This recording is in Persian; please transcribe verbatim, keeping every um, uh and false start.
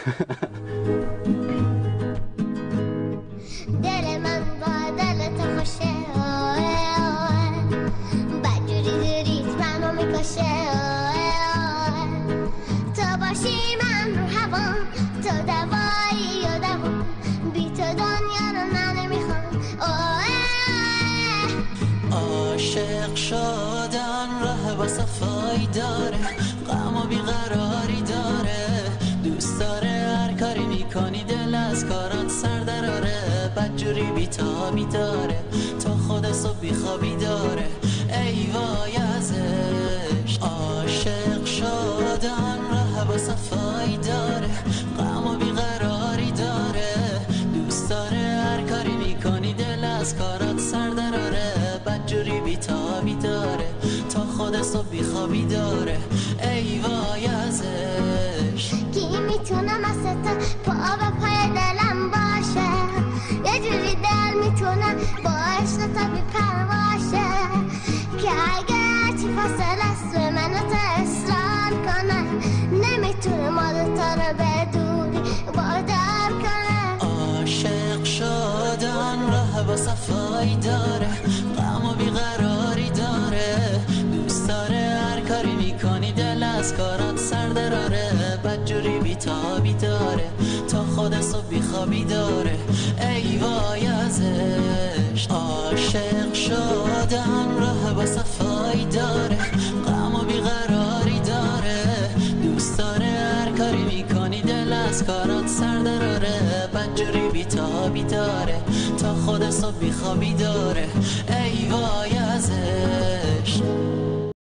دل من با دل تو خوشه، بدجوری ریت منو میکشه. تو باشی من رو هوام، تو دوایی و دوام، بی تو دنیا رو من نمیخوام. عاشق شدن ره با صفایی داره، غم و بیقراری داره، دوست داره هر کاری میکنی دل از کارات سر دراره، بدجوری بیتابی داره، تا خود صبح بیخوابی داره، ای وای ازش. عاشق شدن ره با صفایی داره، غم و بیقراری داره، دوست داره هر کاری میکنی دل از کارات سر دراره، بدجوری بیتابی داره، تا خود صبح بیخوابی داره، ای وای ازش. کی میتونه مثل تو پا به پای دلم باشه، یه جوری دل میتونه با عشق تو بی پرواشه، که اگه چی فاصله است به من تو اصرار کنه، نمیتونه ما دوتا رو به دوری وادار کنه. عاشق شدن ره با صفایی داره، غم و بیقراری داره، دوست داره هر کاری میکنی دل از کارات سر دراره، بدجوری بیتابی داره، تا خود صبح بیخوابی داره، ای وای ازش. عاشق شدن ره با صفایی داره، غم و بیقراری داره، دوست داره هر کاری میکنی دل از کارات سر دراره، بدجوری بیتابی داره، تا خود صبح بیخوابی داره.